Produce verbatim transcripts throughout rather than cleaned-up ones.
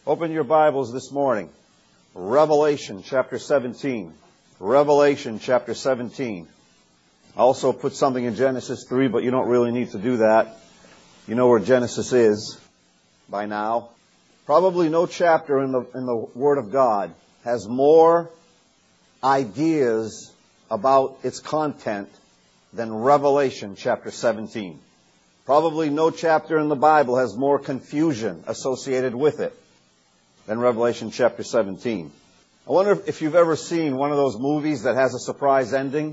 Open your Bibles this morning. Revelation chapter seventeen. Revelation chapter seventeen. I also put something in Genesis three, but you don't really need to do that. You know where Genesis is by now. Probably no chapter in the, in the Word of God has more ideas about its content than Revelation chapter seventeen. Probably no chapter in the Bible has more confusion associated with it than Revelation chapter seventeen. I wonder if you've ever seen one of those movies that has a surprise ending.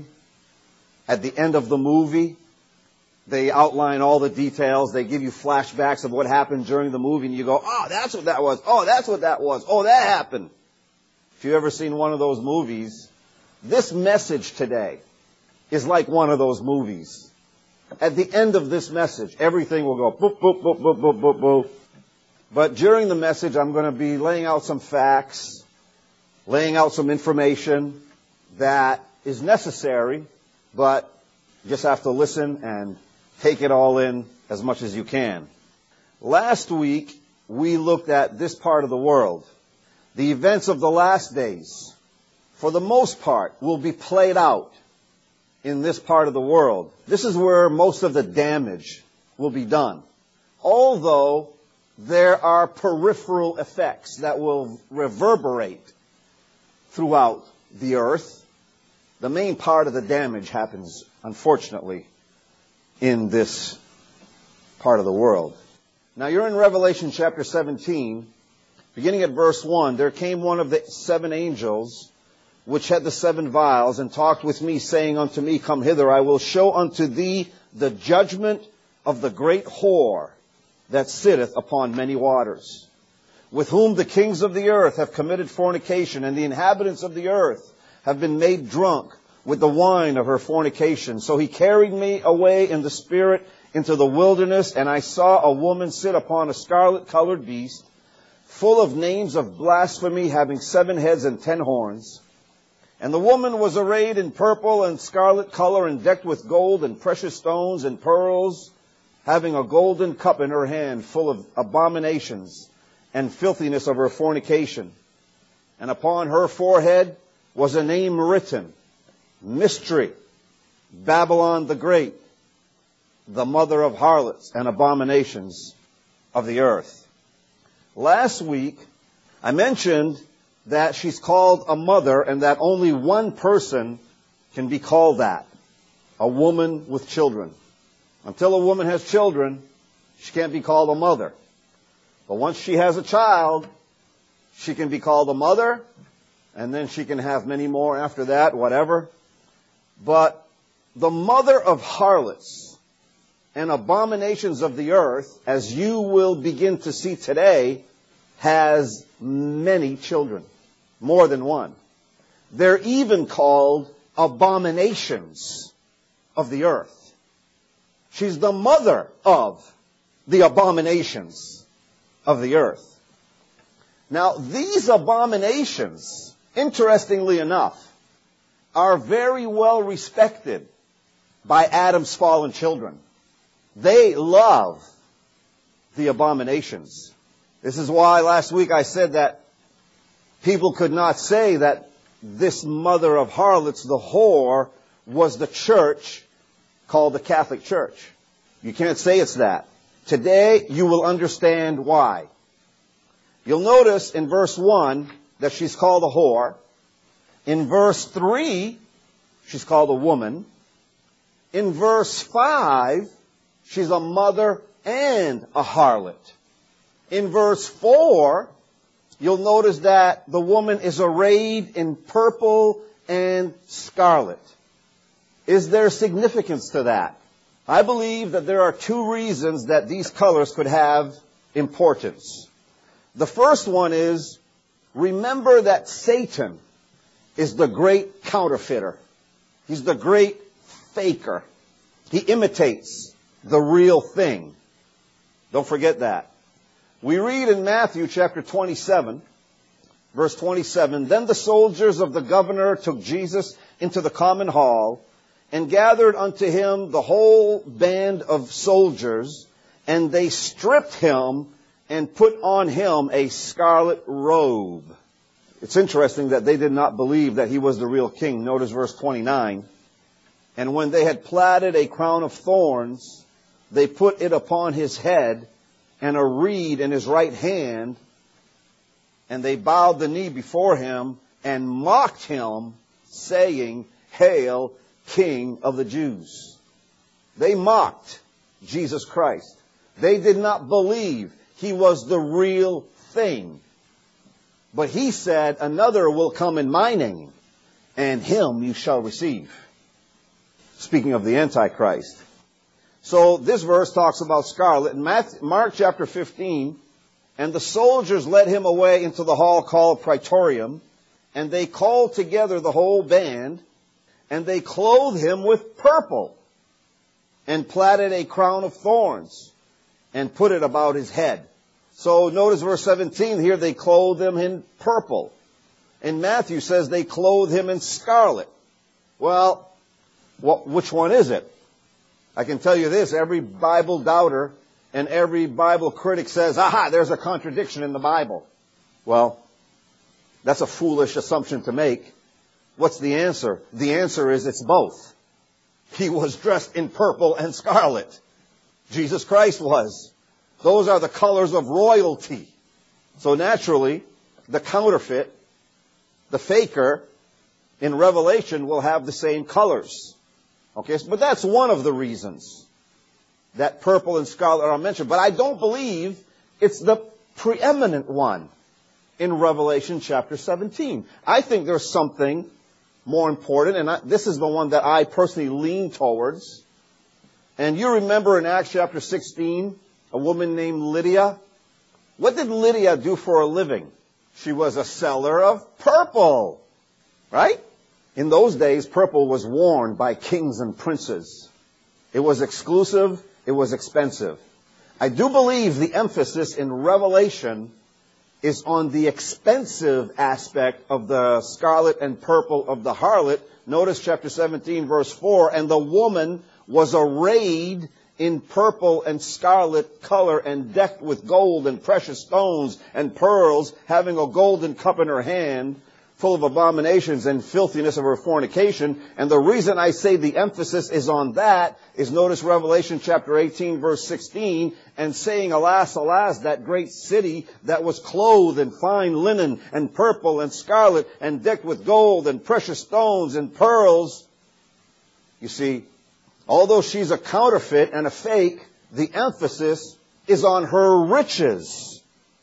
At the end of the movie, they outline all the details. They give you flashbacks of what happened during the movie, and you go, oh, that's what that was. Oh, that's what that was. Oh, that happened. If you've ever seen one of those movies, this message today is like one of those movies. At the end of this message, everything will go boop, boop, boop, boop, boop, boop, boop. But during the message, I'm going to be laying out some facts, laying out some information that is necessary, but you just have to listen and take it all in as much as you can. Last week, we looked at this part of the world. The events of the last days, for the most part, will be played out in this part of the world. This is where most of the damage will be done. Although there are peripheral effects that will reverberate throughout the earth, the main part of the damage happens, unfortunately, in this part of the world. Now, you're in Revelation chapter seventeen. Beginning at verse one, there came one of the seven angels which had the seven vials, and talked with me, saying unto me, Come hither, I will show unto thee the judgment of the great whore that sitteth upon many waters, with whom the kings of the earth have committed fornication, and the inhabitants of the earth have been made drunk with the wine of her fornication. So he carried me away in the spirit into the wilderness, and I saw a woman sit upon a scarlet-colored beast, full of names of blasphemy, having seven heads and ten horns. And the woman was arrayed in purple and scarlet color, and decked with gold and precious stones and pearls, having a golden cup in her hand, full of abominations and filthiness of her fornication. And upon her forehead was a name written, Mystery, Babylon the Great, the mother of harlots and abominations of the earth. Last week, I mentioned that she's called a mother, and that only one person can be called that, a woman with children. Until a woman has children, she can't be called a mother. But once she has a child, she can be called a mother, and then she can have many more after that, whatever. But the mother of harlots and abominations of the earth, as you will begin to see today, has many children, more than one. They're even called abominations of the earth. She's the mother of the abominations of the earth. Now, these abominations, interestingly enough, are very well respected by Adam's fallen children. They love the abominations. This is why last week I said that people could not say that this mother of harlots, the whore, was the church called the Catholic Church. You can't say it's that. Today, you will understand why. You'll notice in verse one that she's called a whore. In verse three, she's called a woman. In verse five, she's a mother and a harlot. In verse four, you'll notice that the woman is arrayed in purple and scarlet. Is there significance to that? I believe that there are two reasons that these colors could have importance. The first one is, remember that Satan is the great counterfeiter. He's the great faker. He imitates the real thing. Don't forget that. We read in Matthew chapter twenty-seven, verse twenty-seven, Then the soldiers of the governor took Jesus into the common hall, and gathered unto him the whole band of soldiers, and they stripped him and put on him a scarlet robe. It's interesting that they did not believe that he was the real king. Notice verse twenty-nine. And when they had platted a crown of thorns, they put it upon his head and a reed in his right hand, and they bowed the knee before him and mocked him, saying, Hail, King of the Jews. They mocked Jesus Christ. They did not believe he was the real thing. But he said, another will come in my name, and him you shall receive. Speaking of the Antichrist. So this verse talks about scarlet. In Matthew, Mark chapter fifteen, and the soldiers led him away into the hall called Praetorium, and they called together the whole band, and they clothed him with purple, and platted a crown of thorns, and put it about his head. So notice verse seventeen here, they clothed him in purple. And Matthew says they clothed him in scarlet. Well, what, which one is it? I can tell you this, every Bible doubter and every Bible critic says, aha, there's a contradiction in the Bible. Well, that's a foolish assumption to make. What's the answer? The answer is it's both. He was dressed in purple and scarlet. Jesus Christ was. Those are the colors of royalty. So naturally, the counterfeit, the faker, in Revelation will have the same colors. Okay, but that's one of the reasons that purple and scarlet are mentioned. But I don't believe it's the preeminent one in Revelation chapter seventeen. I think there's something more important, and I, this is the one that I personally lean towards. And you remember in Acts chapter sixteen, a woman named Lydia? What did Lydia do for a living? She was a seller of purple, right? In those days, purple was worn by kings and princes. It was exclusive. It was expensive. I do believe the emphasis in Revelation is on the expensive aspect of the scarlet and purple of the harlot. Notice chapter seventeen, verse four, and the woman was arrayed in purple and scarlet color and decked with gold and precious stones and pearls, having a golden cup in her hand, full of abominations and filthiness of her fornication. And the reason I say the emphasis is on that is notice Revelation chapter eighteen, verse sixteen, and saying, alas, alas, that great city that was clothed in fine linen and purple and scarlet and decked with gold and precious stones and pearls. You see, although she's a counterfeit and a fake, the emphasis is on her riches.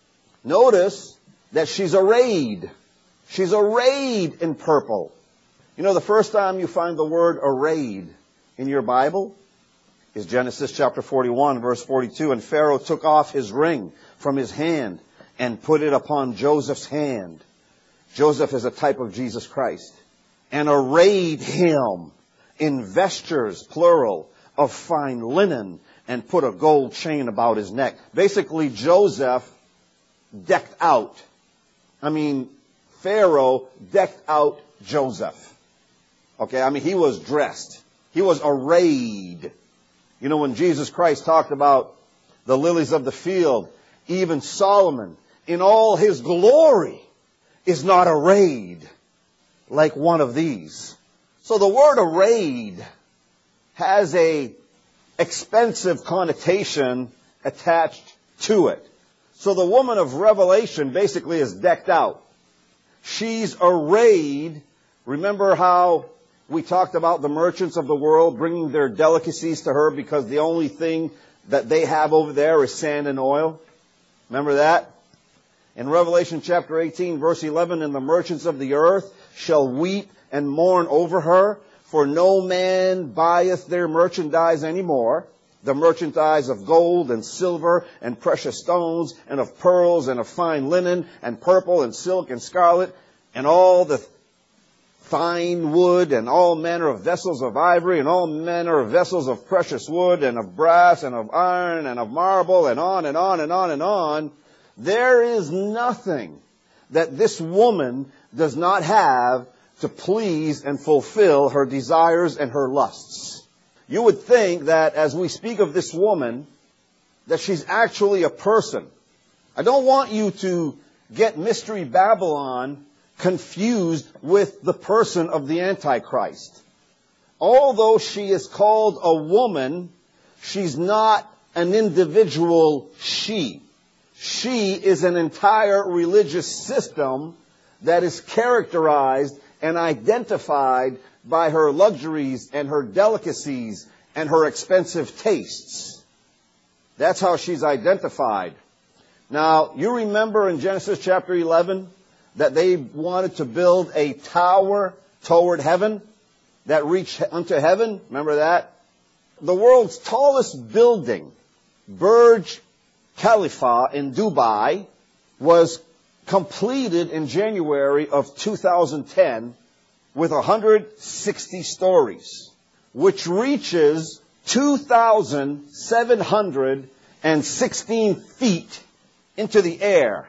Notice that she's arrayed. She's arrayed in purple. You know, the first time you find the word arrayed in your Bible is Genesis chapter forty-one, verse forty-two. And Pharaoh took off his ring from his hand and put it upon Joseph's hand. Joseph is a type of Jesus Christ. And arrayed him in vestures, plural, of fine linen, and put a gold chain about his neck. Basically, Joseph decked out. I mean, Pharaoh decked out Joseph. Okay, I mean, he was dressed. He was arrayed. You know, when Jesus Christ talked about the lilies of the field, even Solomon, in all his glory, is not arrayed like one of these. So the word arrayed has a expensive connotation attached to it. So the woman of Revelation basically is decked out. She's arrayed. Remember how we talked about the merchants of the world bringing their delicacies to her because the only thing that they have over there is sand and oil? Remember that? In Revelation chapter eighteen, verse eleven, and the merchants of the earth shall weep and mourn over her, for no man buyeth their merchandise anymore, the merchandise of gold and silver and precious stones and of pearls and of fine linen and purple and silk and scarlet and all the fine wood and all manner of vessels of ivory and all manner of vessels of precious wood and of brass and of iron and of marble and on and on and on and on. There is nothing that this woman does not have to please and fulfill her desires and her lusts. You would think that as we speak of this woman, that she's actually a person. I don't want you to get Mystery Babylon confused with the person of the Antichrist. Although she is called a woman, she's not an individual she. She is an entire religious system that is characterized and identified by her luxuries and her delicacies and her expensive tastes. That's how she's identified. Now, you remember in Genesis chapter eleven that they wanted to build a tower toward heaven that reached unto heaven? Remember that? The world's tallest building, Burj Khalifa in Dubai, was completed in January of two thousand ten with one hundred sixty stories, which reaches two thousand seven hundred sixteen feet into the air.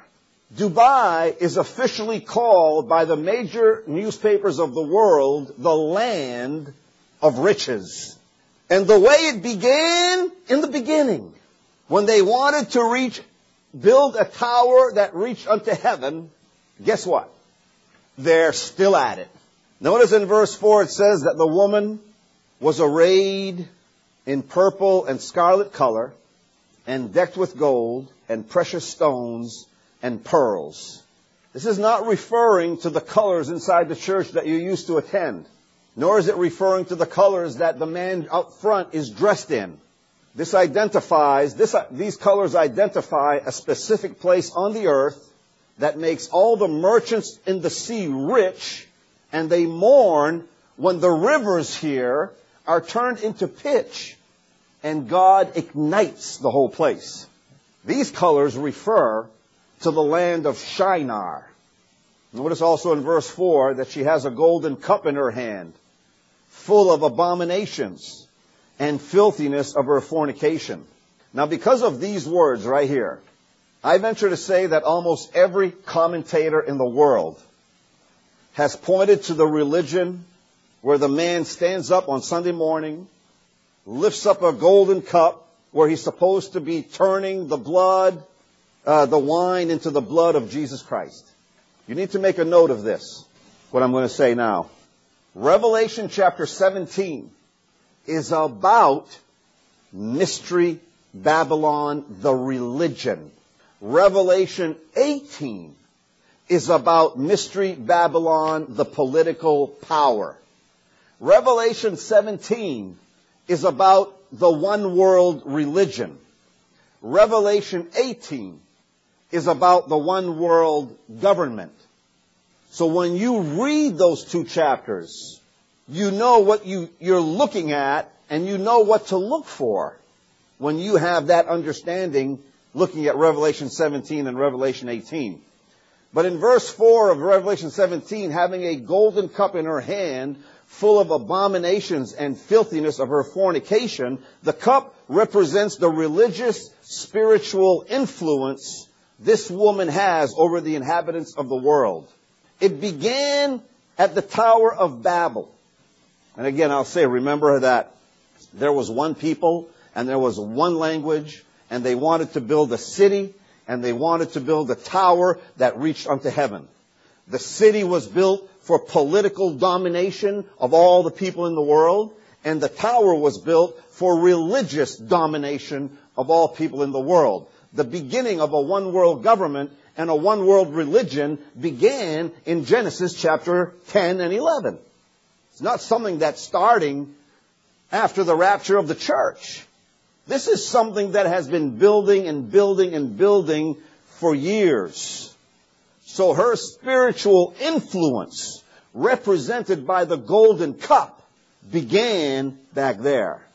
Dubai is officially called by the major newspapers of the world the land of riches. And the way it began in the beginning, when they wanted to reach, build a tower that reached unto heaven, guess what? They're still at it. Notice in verse four it says that the woman was arrayed in purple and scarlet color and decked with gold and precious stones and pearls. This is not referring to the colors inside the church that you used to attend, nor is it referring to the colors that the man out front is dressed in. This identifies, this, these colors identify a specific place on the earth that makes all the merchants in the sea rich, and they mourn when the rivers here are turned into pitch and God ignites the whole place. These colors refer to the land of Shinar. Notice also in verse four that she has a golden cup in her hand, full of abominations and filthiness of her fornication. Now, because of these words right here, I venture to say that almost every commentator in the world has pointed to the religion where the man stands up on Sunday morning, lifts up a golden cup where he's supposed to be turning the blood, uh, the wine into the blood of Jesus Christ. You need to make a note of this, what I'm going to say now. Revelation chapter seventeen is about Mystery Babylon, the religion. Revelation eighteen is about Mystery Babylon, the political power. Revelation seventeen is about the one world religion. Revelation eighteen is about the one world government. So when you read those two chapters, you know what you, you're looking at, and you know what to look for when you have that understanding looking at Revelation seventeen and Revelation eighteen. But in verse four of Revelation seventeen, having a golden cup in her hand, full of abominations and filthiness of her fornication, the cup represents the religious, spiritual influence this woman has over the inhabitants of the world. It began at the Tower of Babel. And again, I'll say, remember that there was one people and there was one language, and they wanted to build a city, and they wanted to build a tower that reached unto heaven. The city was built for political domination of all the people in the world, and the tower was built for religious domination of all people in the world. The beginning of a one-world government and a one-world religion began in Genesis chapter ten and eleven. It's not something that's starting after the rapture of the church. This is something that has been building and building and building for years. So her spiritual influence, represented by the golden cup, began back there.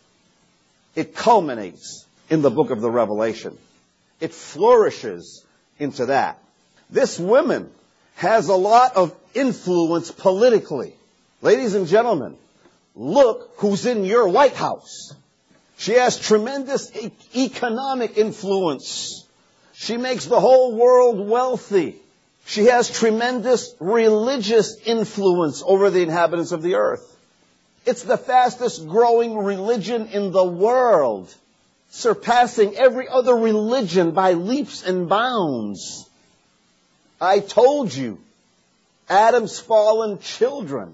It culminates in the book of the Revelation. It flourishes into that. This woman has a lot of influence politically. Ladies and gentlemen, look who's in your White House. She has tremendous e- economic influence. She makes the whole world wealthy. She has tremendous religious influence over the inhabitants of the earth. It's the fastest growing religion in the world. surpassing every other religion by leaps and bounds. I told you, Adam's fallen children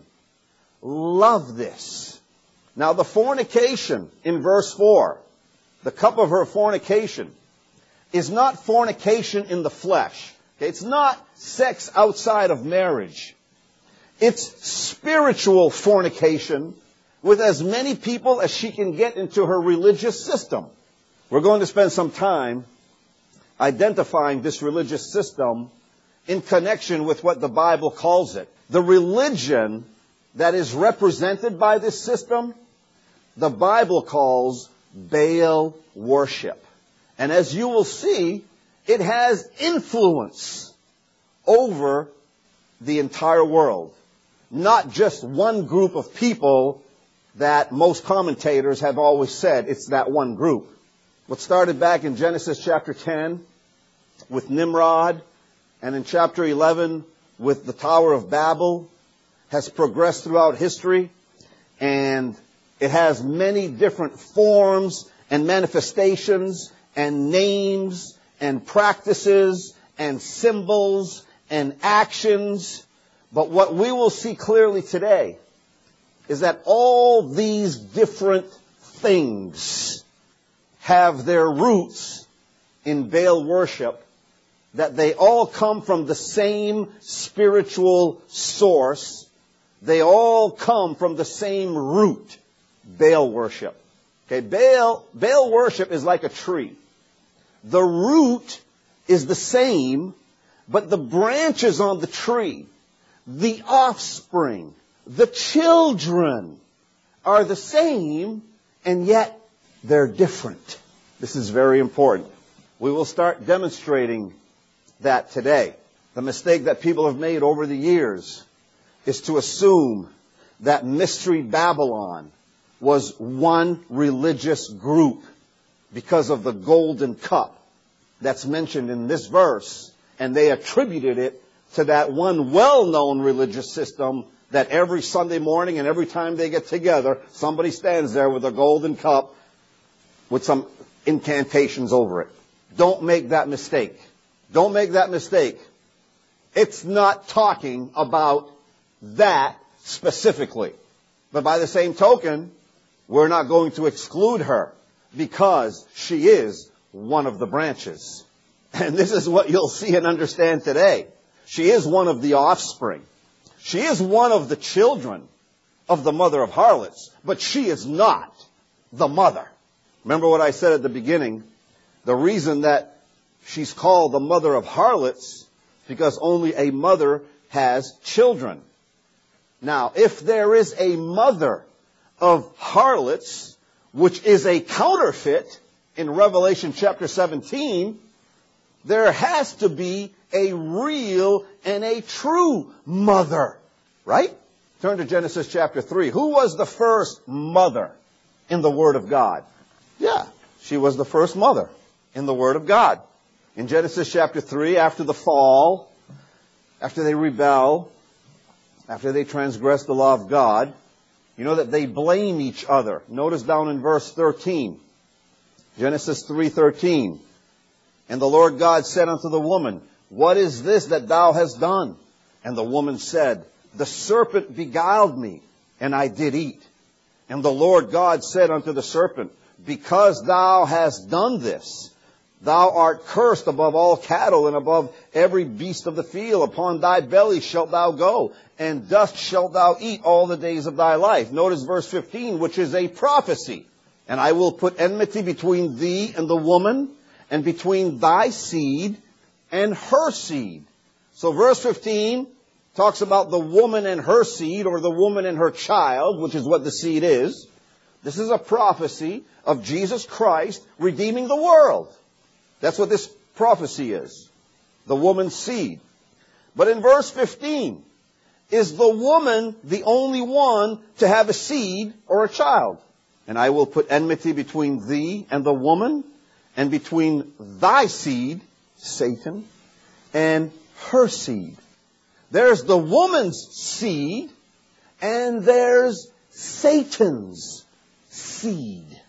love this. Now the fornication in verse four, the cup of her fornication, is not fornication in the flesh. Okay? It's not sex outside of marriage. It's spiritual fornication with as many people as she can get into her religious system. We're going to spend some time identifying this religious system in connection with what the Bible calls it. The religion that is represented by this system, the Bible calls Baal worship. And as you will see, it has influence over the entire world. Not just one group of people that most commentators have always said it's that one group. What started back in Genesis chapter ten with Nimrod, and in chapter eleven with the Tower of Babel, has progressed throughout history, and it has many different forms and manifestations and names and practices and symbols and actions. But what we will see clearly today is that all these different things have their roots in Baal worship, that they all come from the same spiritual source. They all come from the same root, Baal worship. Okay, Baal, Baal worship is like a tree. The root is the same, but the branches on the tree, the offspring, the children are the same, and yet they're different. This is very important. We will start demonstrating that today. The mistake that people have made over the years is to assume that Mystery Babylon was one religious group because of the golden cup that's mentioned in this verse, and they attributed it to that one well-known religious system that every Sunday morning and every time they get together, somebody stands there with a golden cup with some incantations over it. Don't make that mistake. Don't make that mistake. It's not talking about that specifically. But by the same token, we're not going to exclude her because she is one of the branches. And this is what you'll see and understand today. She is one of the offspring. She is one of the children of the mother of harlots, but she is not the mother. Remember what I said at the beginning? The reason that she's called the mother of harlots because only a mother has children. Now, if there is a mother of harlots, which is a counterfeit in Revelation chapter seventeen, there has to be a real and a true mother. Right? Turn to Genesis chapter three. Who was the first mother in the Word of God? Yeah, she was the first mother in the Word of God. In Genesis chapter three, after the fall, after they rebel, after they transgress the law of God, you know that they blame each other. Notice down in verse thirteen. Genesis three thirteen. And the Lord God said unto the woman, What is this that thou hast done? And the woman said, The serpent beguiled me, and I did eat. And the Lord God said unto the serpent, Because thou hast done this, thou art cursed above all cattle and above every beast of the field. Upon thy belly shalt thou go, and dust shalt thou eat all the days of thy life. Notice verse fifteen, which is a prophecy. And I will put enmity between thee and the woman, and between thy seed and her seed. So verse fifteen talks about the woman and her seed, or the woman and her child, which is what the seed is. This is a prophecy of Jesus Christ redeeming the world. That's what this prophecy is. The woman's seed. But in verse fifteen, is the woman the only one to have a seed or a child? And I will put enmity between thee and the woman, and between thy seed, Satan, and her seed. There's the woman's seed, and there's Satan's seed.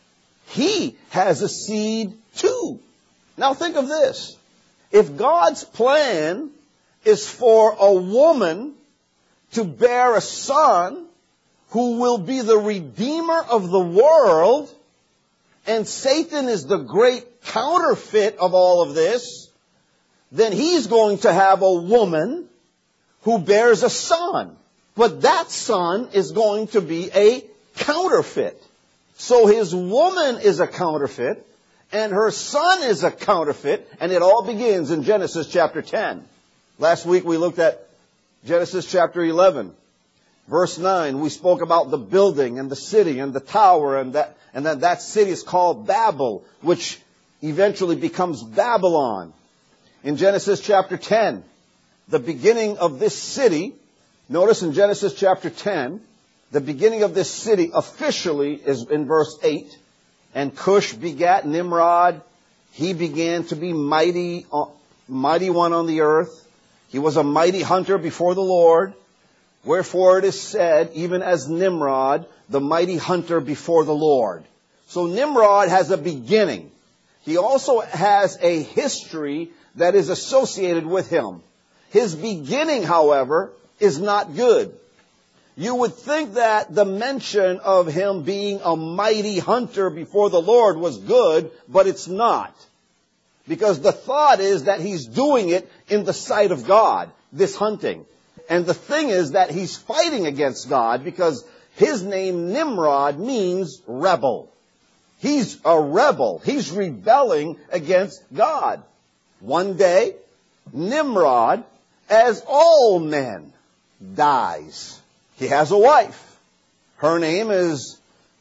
he has a seed too. Now think of this. If God's plan is for a woman to bear a son who will be the redeemer of the world, and Satan is the great counterfeit of all of this, then he's going to have a woman who bears a son. But that son is going to be a counterfeit. So his woman is a counterfeit, and her son is a counterfeit, and it all begins in Genesis chapter ten. Last week we looked at Genesis chapter eleven. Verse nine, we spoke about the building and the city and the tower, and that and that, that city is called Babel, which eventually becomes Babylon. In Genesis chapter ten, the beginning of this city, notice in Genesis chapter ten, the beginning of this city officially is in verse eight. And Cush begat Nimrod. He began to be mighty, uh, mighty one on the earth. He was a mighty hunter before the Lord. Wherefore it is said, even as Nimrod, the mighty hunter before the Lord. So Nimrod has a beginning. He also has a history that is associated with him. His beginning, however, is not good. You would think that the mention of him being a mighty hunter before the Lord was good, but it's not. Because the thought is that he's doing it in the sight of God, this hunting. And the thing is that he's fighting against God because his name Nimrod means rebel. He's a rebel. He's rebelling against God. One day, Nimrod, as all men, dies. He has a wife. Her name is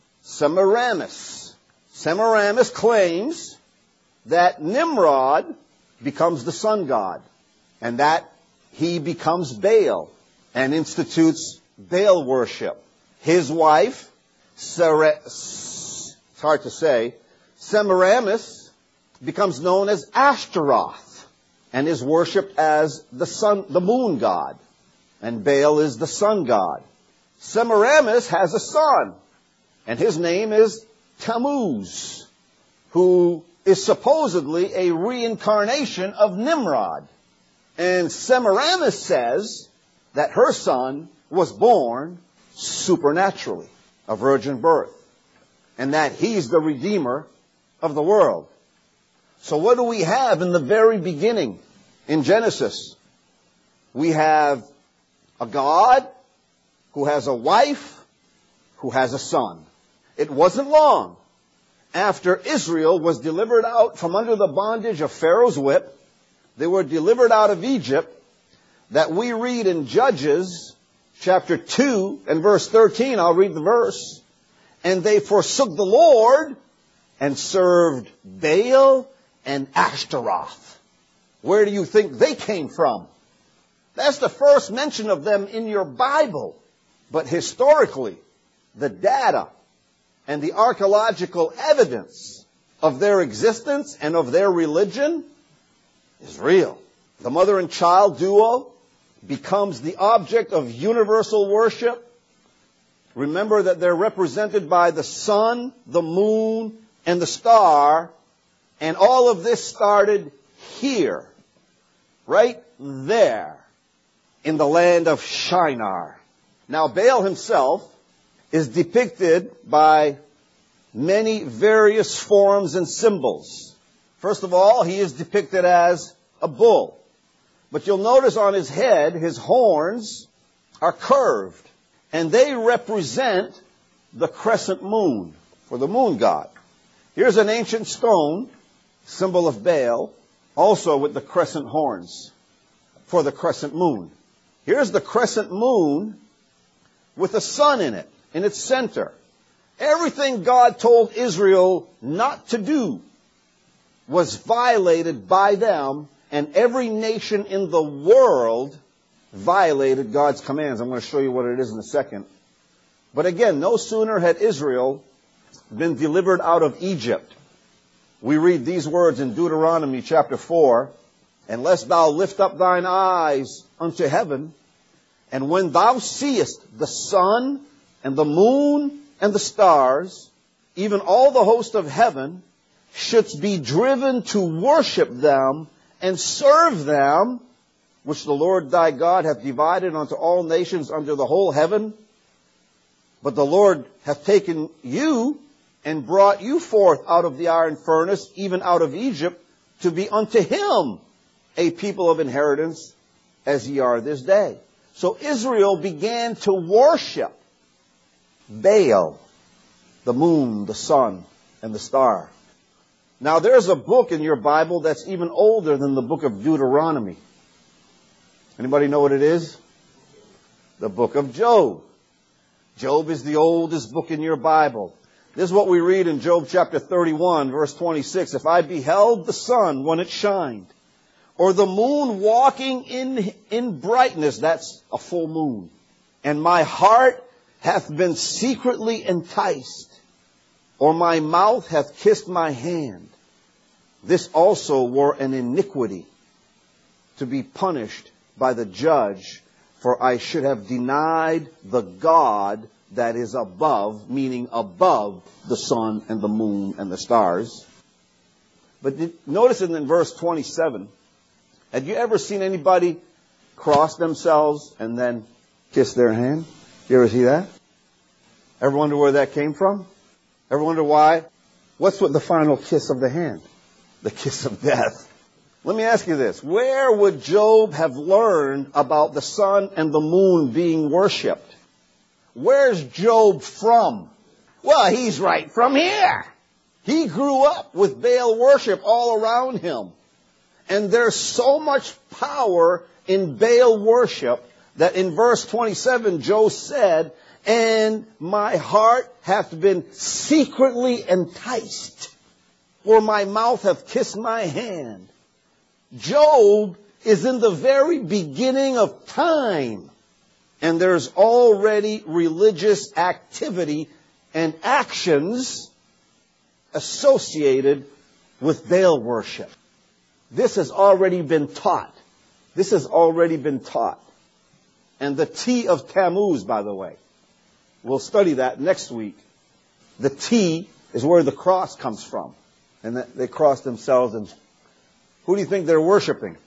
Semiramis. Semiramis claims that Nimrod becomes the sun god, and that he becomes Baal and institutes Baal worship. His wife, Sere- it's hard to say, Semiramis, becomes known as Ashtaroth and is worshipped as the sun, the moon god. And Baal is the sun god. Semiramis has a son, and his name is Tammuz, who is supposedly a reincarnation of Nimrod. And Semiramis says that her son was born supernaturally, a virgin birth, and that he's the redeemer of the world. So what do we have in the very beginning in Genesis? We have a God who has a wife who has a son. It wasn't long after Israel was delivered out from under the bondage of Pharaoh's whip. They were delivered out of Egypt, that we read in Judges chapter two and verse thirteen. I'll read the verse. And they forsook the Lord and served Baal and Ashtaroth. Where do you think they came from? That's the first mention of them in your Bible. But historically, the data and the archaeological evidence of their existence and of their religion is real. The mother and child duo becomes the object of universal worship. Remember that they're represented by the sun, the moon, and the star. And all of this started here, right there, in the land of Shinar. Now, Baal himself is depicted by many various forms and symbols. First of all, he is depicted as a bull. But you'll notice on his head, his horns are curved. And they represent the crescent moon, for the moon god. Here's an ancient stone, symbol of Baal, also with the crescent horns, for the crescent moon. Here's the crescent moon with a sun in it, in its center. Everything God told Israel not to do was violated by them, and every nation in the world violated God's commands. I'm going to show you what it is in a second. But again, no sooner had Israel been delivered out of Egypt. We read these words in Deuteronomy chapter four, "Unless thou lift up thine eyes unto heaven, and when thou seest the sun and the moon and the stars, even all the host of heaven, shouldst be driven to worship them and serve them, which the Lord thy God hath divided unto all nations under the whole heaven. But the Lord hath taken you and brought you forth out of the iron furnace, even out of Egypt, to be unto him a people of inheritance, as ye are this day. So Israel began to worship Baal, the moon, the sun, and the star. Now there's a book in your Bible that's even older than the book of Deuteronomy. Anybody know what it is? The book of Job. Job is the oldest book in your Bible. This is what we read in Job chapter thirty-one, verse twenty-six. If I beheld the sun when it shined, or the moon walking in, in brightness, that's a full moon, and my heart hath been secretly enticed, or my mouth hath kissed my hand, this also were an iniquity to be punished by the judge, for I should have denied the God that is above, meaning above the sun and the moon and the stars. But did, notice in, in verse twenty-seven, had you ever seen anybody cross themselves and then kiss their hand? You ever see that? Ever wonder where that came from? Ever wonder why? What's with the final kiss of the hand? The kiss of death. Let me ask you this. Where would Job have learned about the sun and the moon being worshipped? Where's Job from? Well, he's right from here. He grew up with Baal worship all around him. And there's so much power in Baal worship that in verse twenty-seven, Job said, and my heart hath been secretly enticed, or my mouth hath kissed my hand. Job is in the very beginning of time, and there's already religious activity and actions associated with Baal worship. This has already been taught. This has already been taught. And the T of Tammuz, by the way, we'll study that next week. The T is where the cross comes from. And they cross themselves, and who do you think they're worshiping?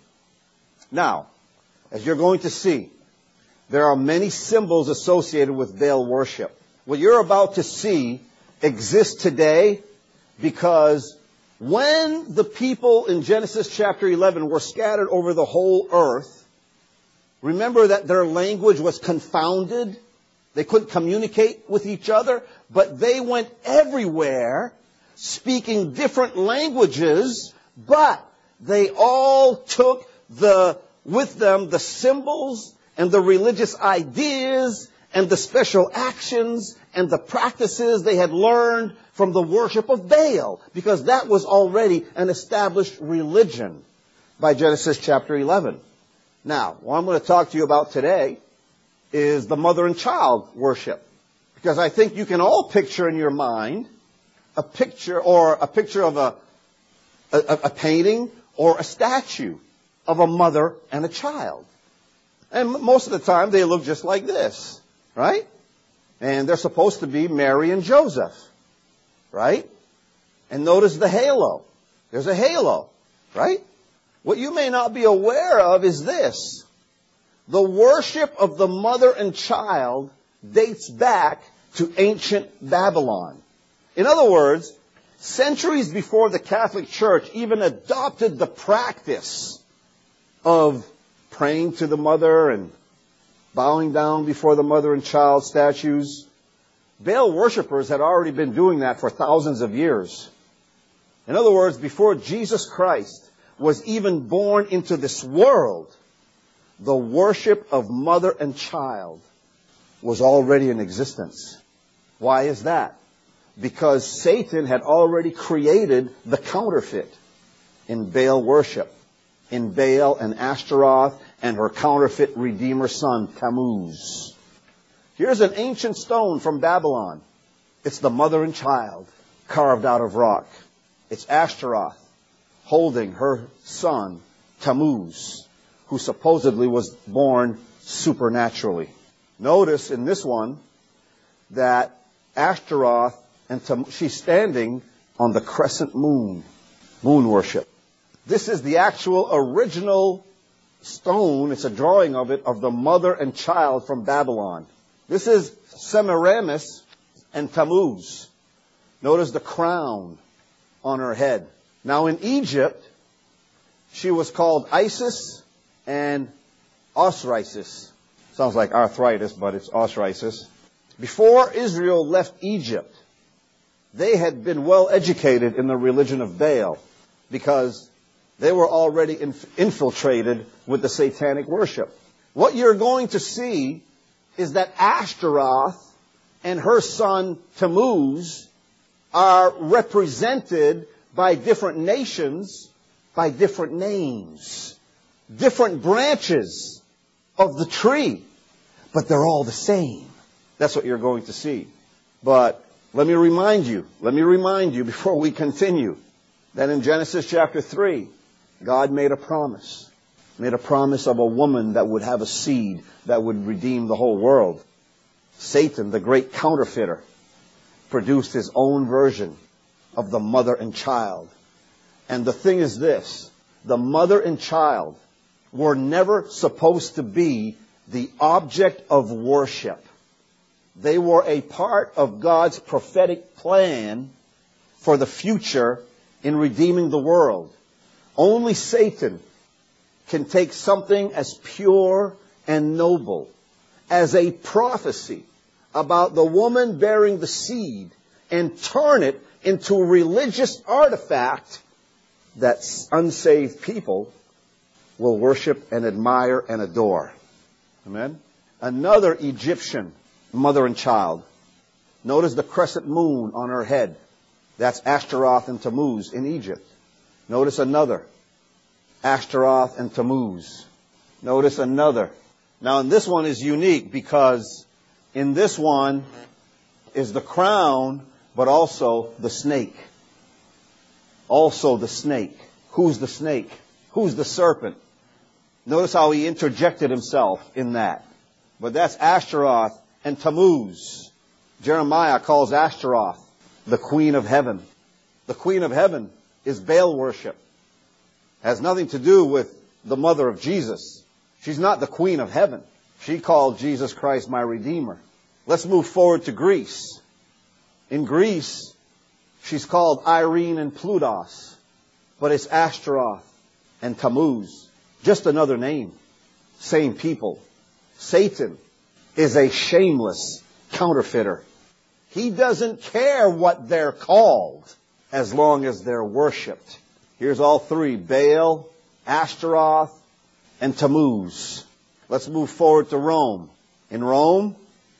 Now, as you're going to see, there are many symbols associated with Baal worship. What you're about to see exists today because when the people in Genesis chapter eleven were scattered over the whole earth, remember that their language was confounded. They couldn't communicate with each other, but they went everywhere speaking different languages, but they all took the with them the symbols and the religious ideas and the special actions and the practices they had learned from the worship of Baal, because that was already an established religion by Genesis chapter eleven. Now, what I'm going to talk to you about today is the mother and child worship, because I think you can all picture in your mind a picture or a picture of a, a, a painting or a statue of a mother and a child. And most of the time they look just like this, right? And they're supposed to be Mary and Joseph, right? And notice the halo. There's a halo, right? What you may not be aware of is this. The worship of the mother and child dates back to ancient Babylon. In other words, centuries before the Catholic Church even adopted the practice of praying to the mother and bowing down before the mother and child statues, Baal worshippers had already been doing that for thousands of years. In other words, before Jesus Christ was even born into this world, the worship of mother and child was already in existence. Why is that? Because Satan had already created the counterfeit in Baal worship, in Baal and Ashtaroth and her counterfeit redeemer son, Tammuz. Here's an ancient stone from Babylon. It's the mother and child carved out of rock. It's Ashtaroth holding her son, Tammuz, who supposedly was born supernaturally. Notice in this one that Ashtaroth and Tam- she's standing on the crescent moon. Moon worship. This is the actual original stone. It's a drawing of it, of the mother and child from Babylon. This is Semiramis and Tammuz. Notice the crown on her head. Now in Egypt, she was called Isis and Osiris. Sounds like arthritis, but it's Osiris. Before Israel left Egypt, they had been well educated in the religion of Baal because they were already inf- infiltrated with the satanic worship. What you're going to see is that Ashtaroth and her son Tammuz are represented by different nations, by different names, different branches of the tree, but they're all the same. That's what you're going to see. But let me remind you, let me remind you before we continue, that in Genesis chapter three, God made a promise. Made a promise of a woman that would have a seed that would redeem the whole world. Satan, the great counterfeiter, produced his own version of the mother and child. And the thing is this, the mother and child were never supposed to be the object of worship. They were a part of God's prophetic plan for the future in redeeming the world. Only Satan can take something as pure and noble as a prophecy about the woman bearing the seed and turn it into a religious artifact that unsaved people will worship and admire and adore. Amen? Another Egyptian mother and child. Notice the crescent moon on her head. That's Ashtaroth and Tammuz in Egypt. Notice another. Ashtaroth and Tammuz. Notice another. Now, and this one is unique because in this one is the crown, but also the snake. Also the snake. Who's the snake? Who's the serpent? Notice how he interjected himself in that. But that's Ashtaroth and Tammuz. Jeremiah calls Ashtaroth the queen of heaven. The queen of heaven is Baal worship. Has nothing to do with the mother of Jesus. She's not the queen of heaven. She called Jesus Christ my Redeemer. Let's move forward to Greece. In Greece, she's called Irene and Plutos. But it's Ashtaroth and Tammuz. Just another name. Same people. Satan is a shameless counterfeiter. He doesn't care what they're called as long as they're worshipped. Here's all three. Baal, Ashtaroth, and Tammuz. Let's move forward to Rome. In Rome,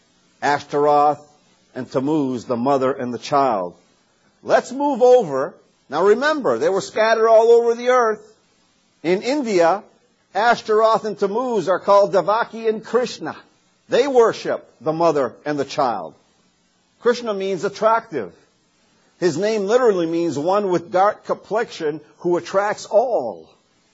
Ashtaroth and Tammuz, the mother and the child. Let's move over. Now remember, they were scattered all over the earth. In India, Ashtaroth and Tammuz are called Devaki and Krishna. They worship the mother and the child. Krishna means attractive. His name literally means one with dark complexion who attracts all.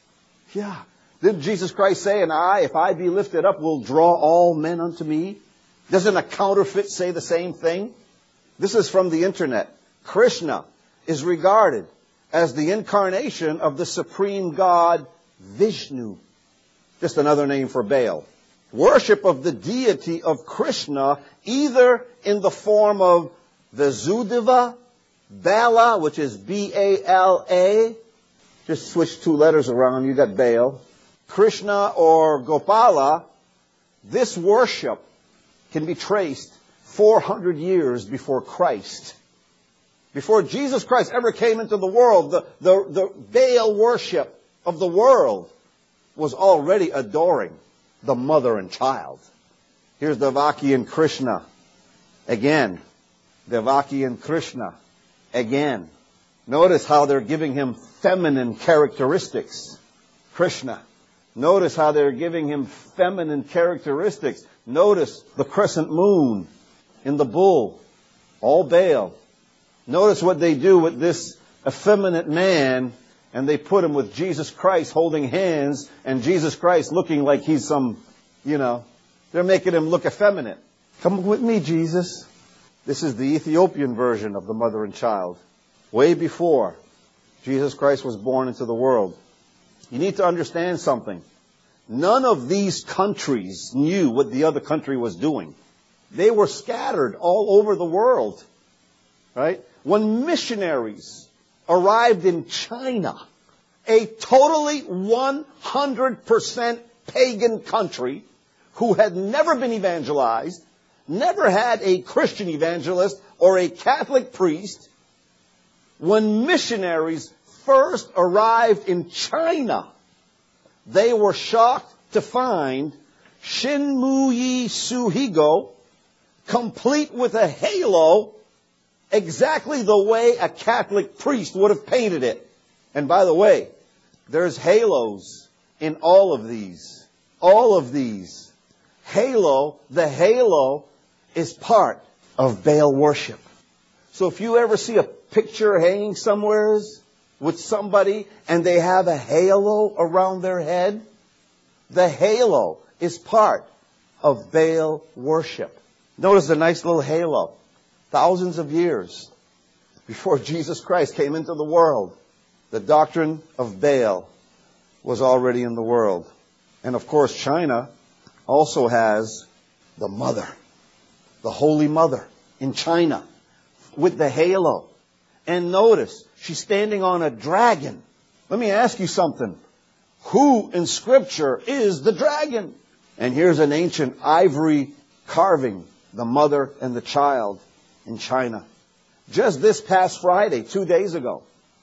Yeah. Didn't Jesus Christ say, and I, if I be lifted up, will draw all men unto me? Doesn't a counterfeit say the same thing? This is from the internet. Krishna is regarded as the incarnation of the supreme God, Vishnu. Just another name for Baal. Worship of the deity of Krishna, either in the form of Vasudeva, Bala, which is B A L A. Just switch two letters around, you got Baal. Krishna or Gopala. This worship can be traced four hundred years before Christ. Before Jesus Christ ever came into the world, the, the, the Baal worship of the world was already adoring the mother and child. Here's Devaki and Krishna. Again. Devaki and Krishna. Again. Notice how they're giving him feminine characteristics. Krishna. Notice how they're giving him feminine characteristics. Notice the crescent moon in the bull. All Baal. Notice what they do with this effeminate man, and they put him with Jesus Christ holding hands, and Jesus Christ looking like he's some, you know, they're making him look effeminate. Come with me, Jesus. This is the Ethiopian version of the mother and child, way before Jesus Christ was born into the world. You need to understand something. None of these countries knew what the other country was doing. They were scattered all over the world. Right? When missionaries arrived in China, a totally one hundred percent pagan country who had never been evangelized, never had a Christian evangelist or a Catholic priest, when missionaries first arrived in China, they were shocked to find Shinmuyi Suhigo complete with a halo exactly the way a Catholic priest would have painted it. And by the way, there's halos in all of these. All of these. Halo, the halo is part of Baal worship. So if you ever see a picture hanging somewhere with somebody and they have a halo around their head, the halo is part of Baal worship. Notice the nice little halo. Thousands of years before Jesus Christ came into the world, the doctrine of Baal was already in the world. And of course, China also has the mother, the Holy Mother in China with the halo. And notice, she's standing on a dragon. Let me ask you something. Who in Scripture is the dragon? And here's an ancient ivory carving, the mother and the child in China. Just this past Friday, two days ago,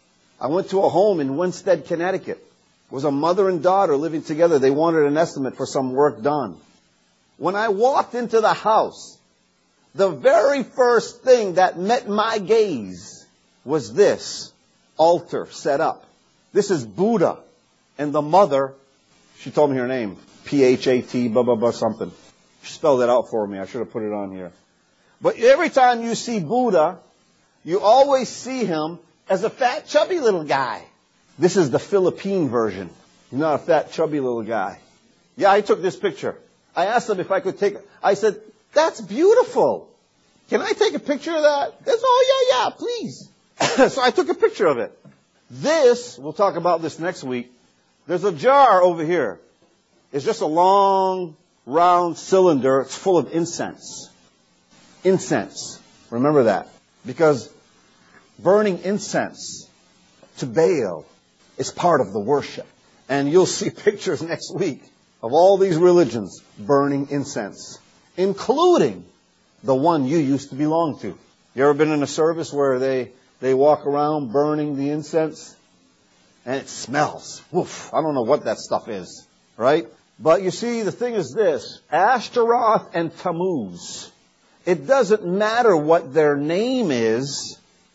I went to a home in Winsted, Connecticut. It was a mother and daughter living together. They wanted an estimate for some work done. When I walked into the house, the very first thing that met my gaze was this altar set up. This is Buddha. And the mother, she told me her name, P H A T, blah, blah, blah, something. She spelled it out for me. I should have put it on here. But every time you see Buddha, you always see him as a fat, chubby little guy. This is the Philippine version. He's not a fat, chubby little guy. Yeah, I took this picture. I asked him if I could take it. I said, that's beautiful. Can I take a picture of that? That's, oh, yeah, yeah, please. So I took a picture of it. This, we'll talk about this next week. There's a jar over here. It's just a long, round cylinder. It's full of incense. Incense. Remember that. Because burning incense to Baal is part of the worship. And you'll see pictures next week of all these religions burning incense, including the one you used to belong to. You ever been in a service where they, they walk around burning the incense? And it smells. Woof. I don't know what that stuff is. Right? But you see, the thing is this. Ashtaroth and Tammuz. It doesn't matter what their name is.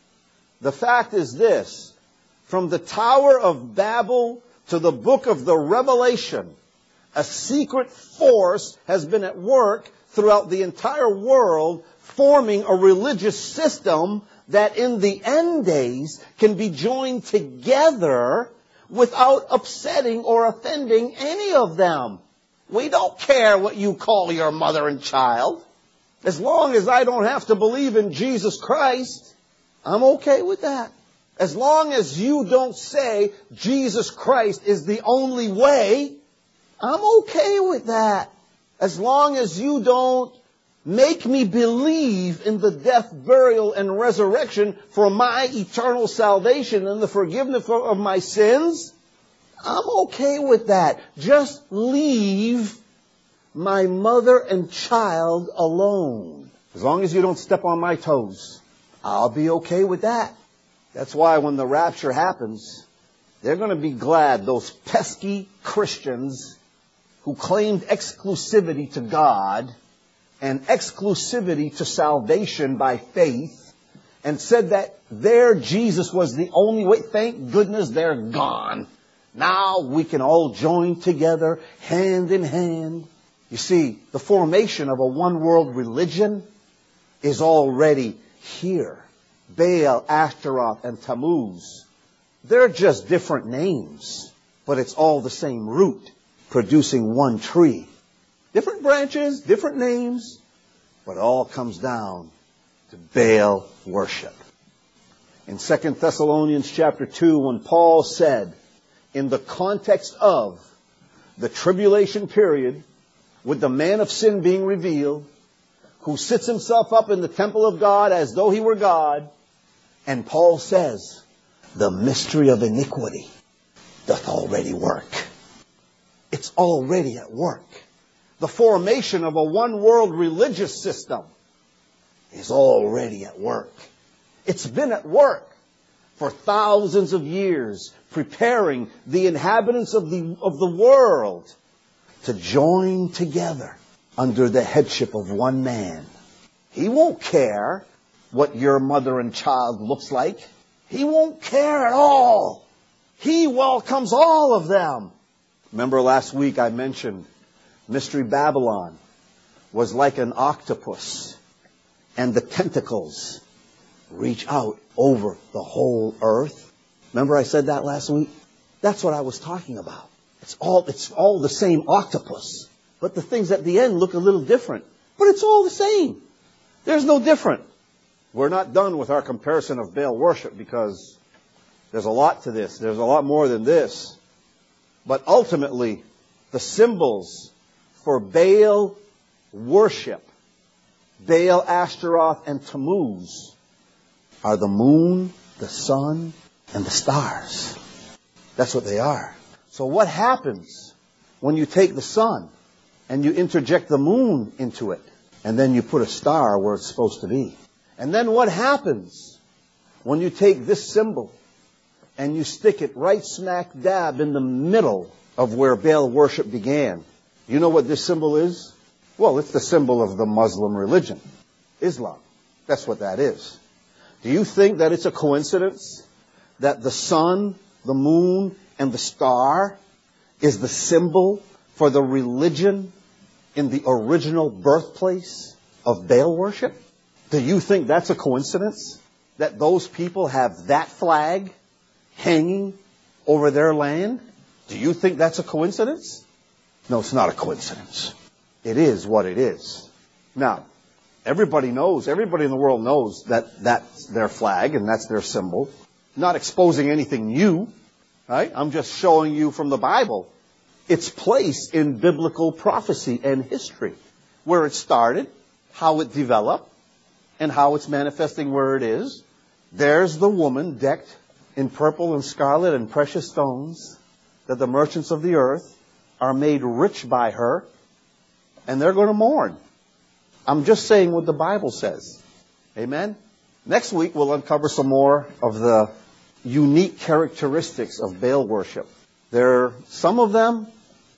The fact is this. From the Tower of Babel to the book of the Revelation, a secret force has been at work throughout the entire world, forming a religious system that in the end days can be joined together without upsetting or offending any of them. We don't care what you call your mother and child. As long as I don't have to believe in Jesus Christ, I'm okay with that. As long as you don't say Jesus Christ is the only way, I'm okay with that. As long as you don't make me believe in the death, burial, and resurrection for my eternal salvation and the forgiveness of my sins, I'm okay with that. Just leave my mother and child alone. As long as you don't step on my toes, I'll be okay with that. That's why when the rapture happens, they're going to be glad, those pesky Christians who claimed exclusivity to God and exclusivity to salvation by faith and said that their Jesus was the only way. Thank goodness they're gone. Now we can all join together, hand in hand. You see, the formation of a one-world religion is already here. Baal, Ashtaroth, and Tammuz. They're just different names, but it's all the same root, producing one tree. Different branches, different names, but it all comes down to to Baal worship. In Second Thessalonians chapter two, when Paul said, in the context of the tribulation period, with the man of sin being revealed, who sits himself up in the temple of God as though he were God, and Paul says, the mystery of iniquity doth already work. It's already at work. The formation of a one-world religious system is already at work. It's been at work for thousands of years, preparing the inhabitants of the, of the world to join together under the headship of one man. He won't care what your mother and child looks like. He won't care at all. He welcomes all of them. Remember last week I mentioned Mystery Babylon was like an octopus, and the tentacles reach out over the whole earth. Remember I said that last week? That's what I was talking about. It's all, it's all the same octopus. But the things at the end look a little different. But it's all the same. There's no different. We're not done with our comparison of Baal worship because there's a lot to this. There's a lot more than this. But ultimately, the symbols for Baal worship, Baal, Ashtaroth, and Tammuz, are the moon, the sun, and the stars. That's what they are. So what happens when you take the sun and you interject the moon into it, and then you put a star where it's supposed to be? And then what happens when you take this symbol and you stick it right smack dab in the middle of where Baal worship began? You know what this symbol is? Well, it's the symbol of the Muslim religion, Islam. That's what that is. Do you think that it's a coincidence that the sun, the moon, and the star is the symbol for the religion in the original birthplace of Baal worship? Do you think that's a coincidence that those people have that flag hanging over their land? Do you think that's a coincidence? No, it's not a coincidence. It is what it is. Now, everybody knows, everybody in the world knows that that's their flag and that's their symbol. Not exposing anything new, right? I'm just showing you from the Bible its place in biblical prophecy and history. Where it started, how it developed, and how it's manifesting where it is. There's the woman decked in purple and scarlet and precious stones, that the merchants of the earth are made rich by her, and they're going to mourn. I'm just saying what the Bible says. Amen? Next week we'll uncover some more of the unique characteristics of Baal worship. There, some of them,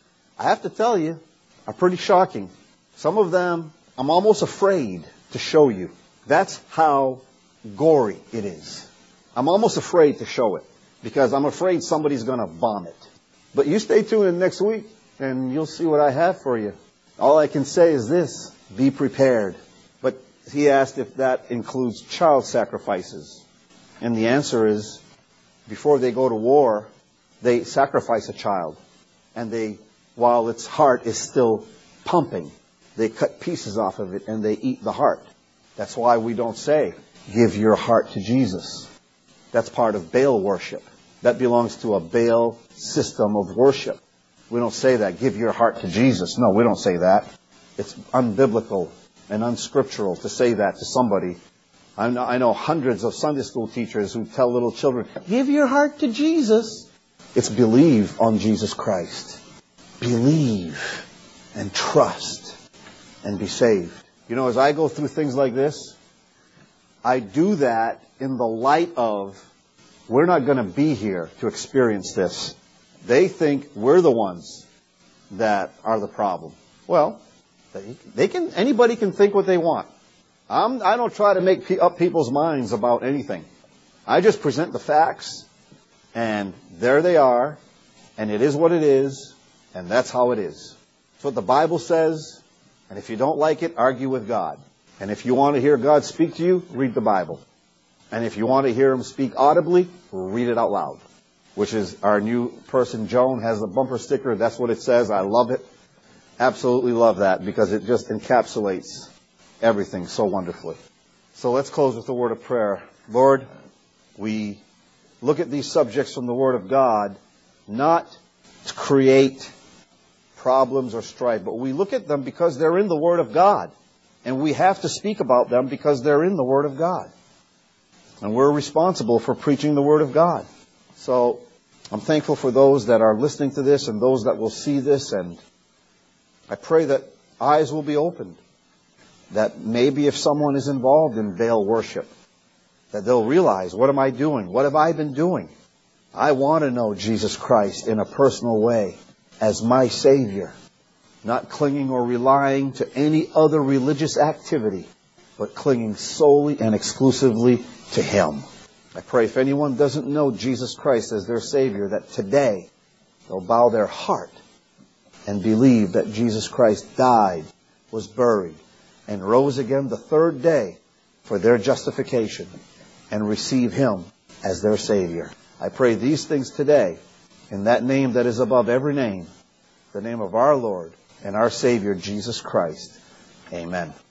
I have to tell you, are pretty shocking. Some of them, I'm almost afraid to show you. That's how gory it is. I'm almost afraid to show it because I'm afraid somebody's going to vomit. But you stay tuned next week and you'll see what I have for you. All I can say is this: be prepared. But he asked if that includes child sacrifices. And the answer is, before they go to war, they sacrifice a child. And they, while its heart is still pumping, they cut pieces off of it and they eat the heart. That's why we don't say, give your heart to Jesus. That's part of Baal worship. That belongs to a Baal system of worship. We don't say that, give your heart to Jesus. No, we don't say that. It's unbiblical and unscriptural to say that to somebody. I know, I know hundreds of Sunday school teachers who tell little children, give your heart to Jesus. It's believe on Jesus Christ. Believe and trust and be saved. You know, as I go through things like this, I do that in the light of, we're not going to be here to experience this. They think we're the ones that are the problem. Well, they, they can. Anybody can think what they want. I'm, I don't try to make up people's minds about anything. I just present the facts, and there they are, and it is what it is, and that's how it is. That's what the Bible says, and if you don't like it, argue with God. And if you want to hear God speak to you, read the Bible. And if you want to hear Him speak audibly, read it out loud. Which is our new person, Joan, has the bumper sticker. That's what it says. I love it. Absolutely love that because it just encapsulates everything so wonderfully. So let's close with a word of prayer. Lord, we look at these subjects from the Word of God, not to create problems or strife, but we look at them because they're in the Word of God. And we have to speak about them because they're in the Word of God. And we're responsible for preaching the Word of God. So I'm thankful for those that are listening to this and those that will see this. And I pray that eyes will be opened. That maybe if someone is involved in Baal worship, that they'll realize, what am I doing? What have I been doing? I want to know Jesus Christ in a personal way as my Savior, not clinging or relying to any other religious activity, but clinging solely and exclusively to Him. I pray if anyone doesn't know Jesus Christ as their Savior, that today they'll bow their heart and believe that Jesus Christ died, was buried, and rose again the third day for their justification, and receive Him as their Savior. I pray these things today in that name that is above every name, the name of our Lord and our Savior, Jesus Christ. Amen.